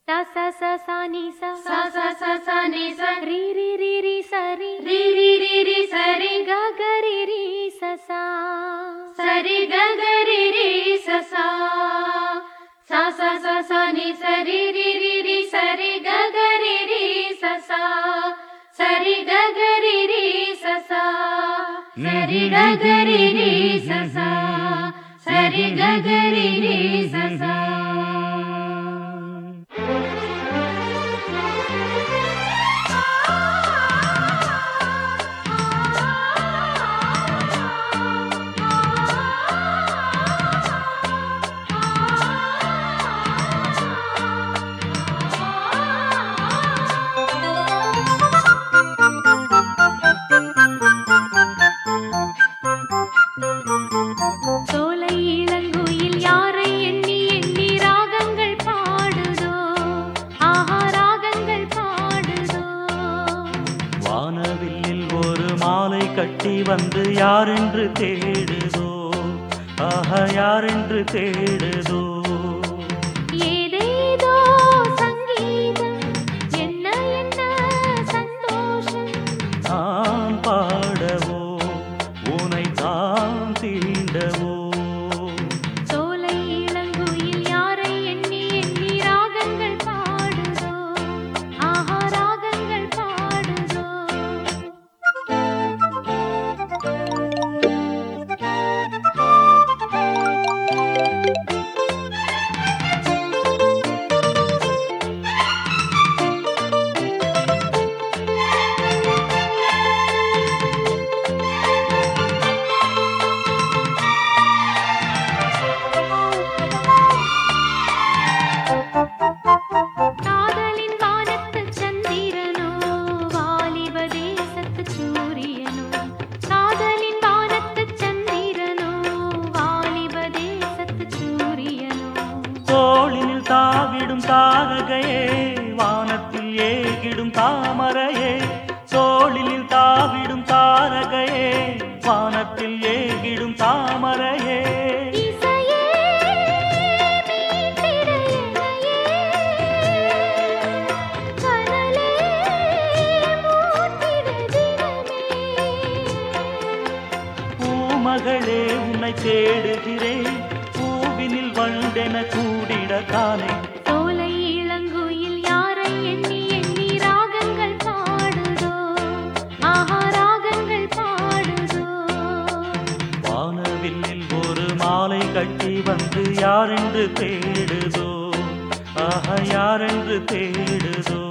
sa sa sa sa ni sa sa sa sa sa ni sa ri ri ri ri sa ri ri ri ri ri sa ri ga ga ri ri sa sa sa ri ga ga ri ri sa sa sa sa sa sa ni sa ri ri ri ri sa ri ga ga ri ri sa sa sa ri ga ga ri ri sa sa sa ri ga ga ri ri sa sa sa ri ga ga ri ri sa sa. சோலை இளங்குயில் யாரை எண்ணி எண்ணி ராகங்கள் பாடுதோ ஆஹா ராகங்கள் பாடுதோ வானவில்லில் ஒரு மாலை கட்டி வந்து யாரென்று தேடுதோ ஆஹா யாரென்று தேடுதோ ஏதேதோ சங்கீதம் என்ன என்ன சந்தோஷம் நான் பாடவோ உனை தான் தீண்டவோ சோலை இளங்குயில் யாரை எண்ணி எண்ணி ராகங்கள் பாடுதோ ஆஹா ராகங்கள் பாடுதோ காதலின் வானத்து சந்திரனோ வாலிப தேசத்து சூரியனோ காதலின் வானத்து சந்திரனோ வாலிப தேசத்து சூரியனோ தோளினில் தாவிடும் தாரகையே வானத்தில் ஏகிடும் தாமரையே தோளினில் தாவிடும் தாரகையே வானத்தில் ஏகிடும் தாமரையே இசையே மீட்டிட எனையே கனலே மூட்டிட தினமே பூமகளே உன்னை தேடுகிறேன் பூவினில் வண்டென கூடிடத்தானே சோலை இளங்குயில் யாரை எண்ணி எண்ணி ராகங்கள் பாடுதோ ஆஹா ராகங்கள் பாடுதோ வானவில்லில் ஒரு மாலை கட்டி வந்து யாரென்று தேடுதோ ஆஹா யாரென்று தேடுதோ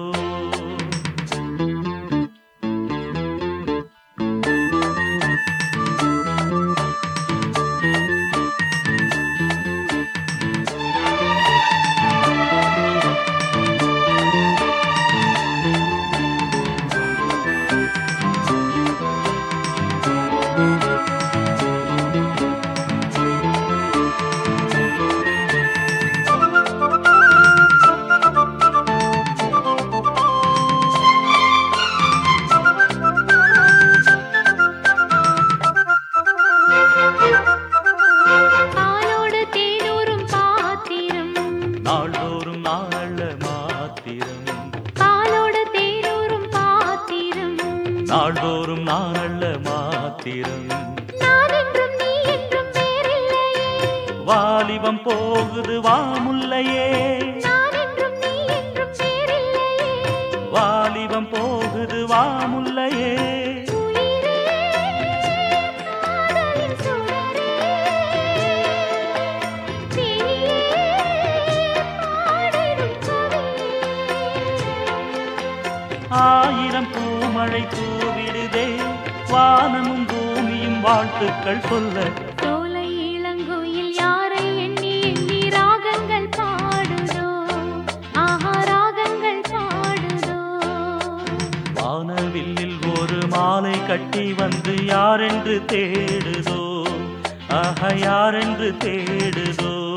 பாலோடு தேனூரும் பாத்திரம் நாள்தோறும் நாள மாத்திரம் பாலோடு தேனூரும் பாத்திரம் நாள்தோறும் நாள மாத்திரம் நான் என்றும் நீ என்றும் வேறில்லையே வாலிபம் போகுது வாமுல்லையே நான் என்றும் நீ என்றும் வேறில்லையே வாலிபம் போகுது வாமுல்லையே உயிரே காதலின் சுடரே நீயே பாடிடும் கவியே ஆயிரம் பூமழை தூவிடுதே வானமும் பூமியும் வாழ்த்துக்கள் சொல்ல சோலை இளங்குயில் யாரை எண்ணி எண்ணி ராகங்கள் பாடுதோ ஆஹா ராகங்கள் பாடுதோ வானவில்லில் ஒரு மாலை கட்டி வந்து யாரென்று தேடுதோ ஆஹா யாரென்று தேடுதோ